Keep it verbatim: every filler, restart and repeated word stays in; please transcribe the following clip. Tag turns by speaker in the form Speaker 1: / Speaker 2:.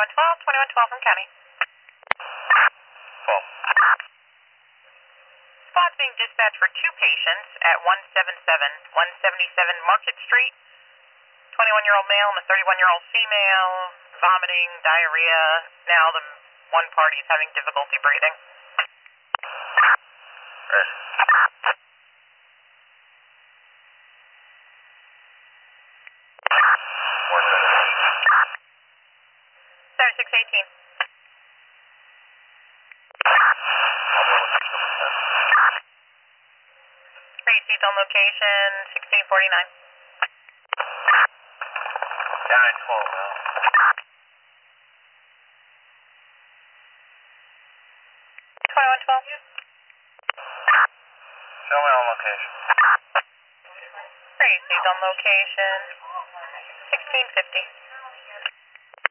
Speaker 1: twenty-one twelve, twenty-one twelve from County.
Speaker 2: twelve.
Speaker 1: Squad's being dispatched for two patients at one seventy-seven, one seventy-seven Market Street. twenty-one-year-old male and a thirty-one-year-old female, vomiting, diarrhea. Now the one party is having difficulty breathing.
Speaker 2: Right.
Speaker 1: seventy-six eighteen. Received on location, sixteen forty-nine.
Speaker 2: nine twelve now.
Speaker 1: twenty-one twelve.
Speaker 2: Show me on location.
Speaker 1: Received on location, sixteen fifty.